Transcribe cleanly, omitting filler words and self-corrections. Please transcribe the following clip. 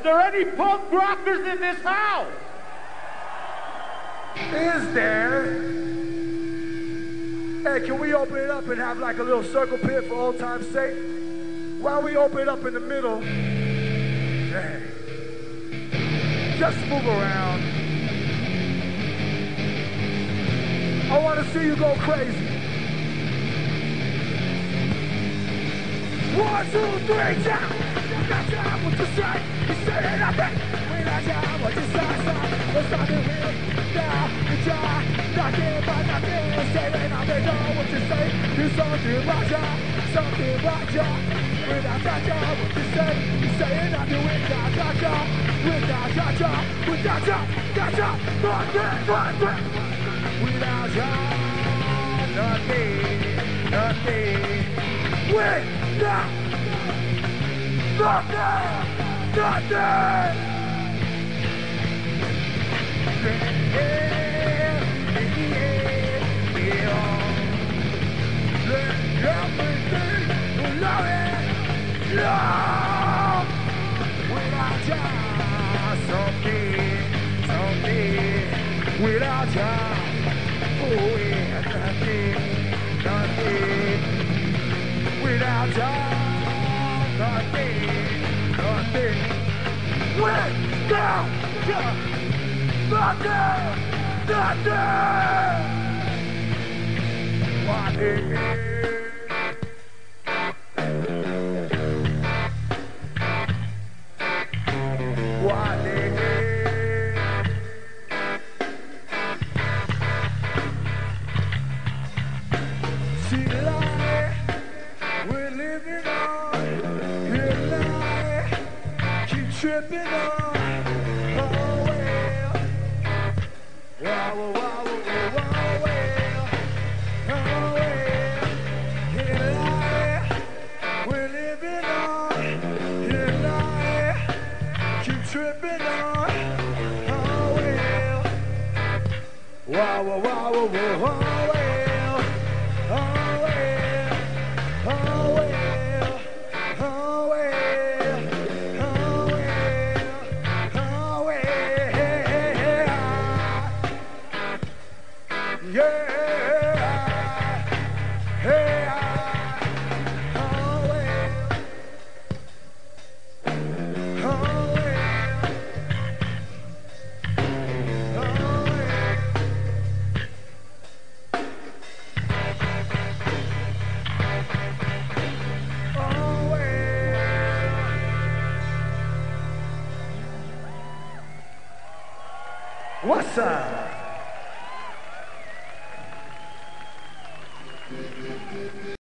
there any punk rockers in this house? Is there? Hey, can we open it up and have like a little circle pit for old time's sake? Why don't we open it up in the middle? Hey. Just move around. I want to see you go crazy. 1, 2, 3, down. That's what you say. You say nothing. When I die, what you say, what's on the wheel? Now, you try. Nothing but nothing. Saying nothing, know what you say. You something about ya. Something about ya. Without ya, what you say. You say nothing without ya. Without ya. Without ya. Gotcha. Nothing. Without ya. Nothing. Wait. Now, nothing. Everything love it, love. Without ya, someday. Without ya, oh yeah, nothing. Without ya, nothing. Without ya, nothing. What is See life, we're living on. Here life, keep tripping on. Oh well, wow, well. Oh well, here life, we're living on. Here life, keep tripping on. Oh well, wow, oh well. What's up?